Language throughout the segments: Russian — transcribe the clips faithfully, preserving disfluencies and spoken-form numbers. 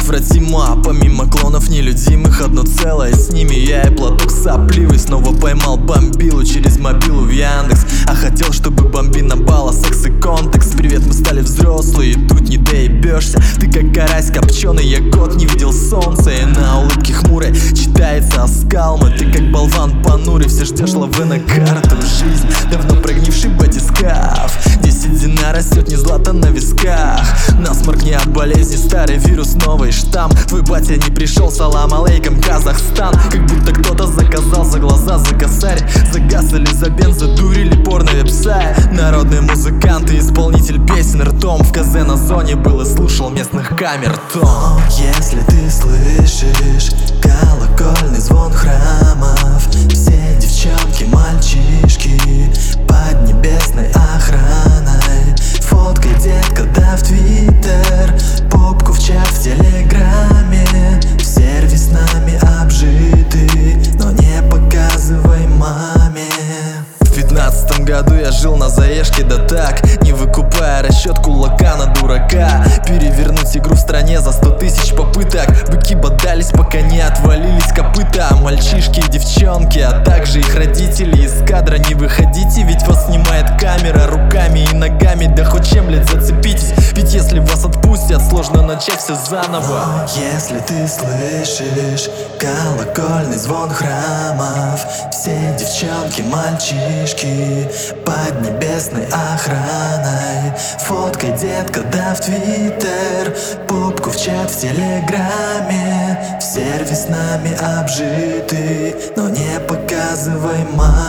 неотвратимо. Помимо клонов нелюдимых одно целое с ними. Я и платок сопливый снова поймал бомбилу через мобилу в Яндекс. А хотел, чтобы бомбина бала, секс и контекст. Привет, мы стали взрослые, тут не доебешься. Ты как карась копченый, я год не видел солнца. И на улыбке хмурой читается оскал мой. Ты как болван понурый, все ждешь лавы на карту. Жизнь давно прогнивший батискаф. Здесь седина растет, не злато на висках. Насморк не от болезни, старый вирус, новый штамм. Твой батя не пришел, салам алейкум, Казахстан. Как будто кто-то заказал за глаза, за косарь. За газ или за бенз, задурили порно-вебсай. Народный музыкант и исполнитель песен ртом. В КЗ на зоне был и слушал местных камер тон. Если ты слышишь колокольный звон храмов, все девчонки, мальчишки под небесной охраной. Фоткай, детка, да в твиттер, попку в чат в телеграме. В сервис нами обжиты, но не показывай маме. В пятнадцатом году я жил на заешке, да так, не выкупая расчет кулака на дурака. Перевернуть игру в стране за сто тысяч попыток. Быки бодались, пока не отвалились копыта. Мальчишки и девчонки, а также их родители из кадра не выходите, ведь вас снимает камера руками и ногами. Да хоть чем, блядь, зацепитесь, ведь если вас отпустят, сложно начать все заново. Если ты слышишь колокольный звон храмов, все девчонки, мальчишки под небесной охраной. Фоткай, детка, да в твиттер, попку в чат в телеграме. В сервис нами обжиты, но не показывай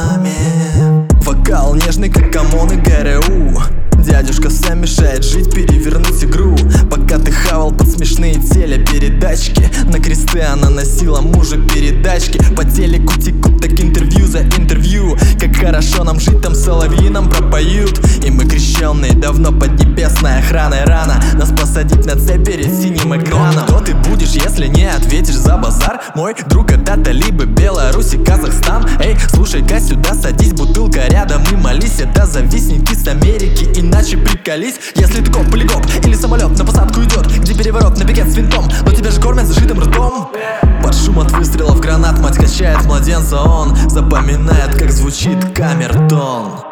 маме. Вокал нежный, как ОМОН и ГРУ. Дядюшка сам мешает жить, перевернуть игру. Пока ты хавал под смешные телепередачки, на кресты она носила мужа передачки. По телеку текут так интервью за интервью. Как хорошо нам жить, там соловьи нам пропоют. И мы крещенные давно под небесной охраной. Рано нас посадить на цепь перед синим экраном. Кто ты будешь, если не ответишь за базар? Мой друг это талибы, Беларусь и Казахстан. Эй, слушай-ка сюда, садись, бутылка рядом и молись. Это завистники с Америки, иначе приколись. Если ты коп или гоп, или самолет на посадку идет, где переворот на пикет с винтом, но тебя же кормят зашитым ртом. Под шум от выстрелов гранат мать качает младенца. Он запоминает, как звучит камертон.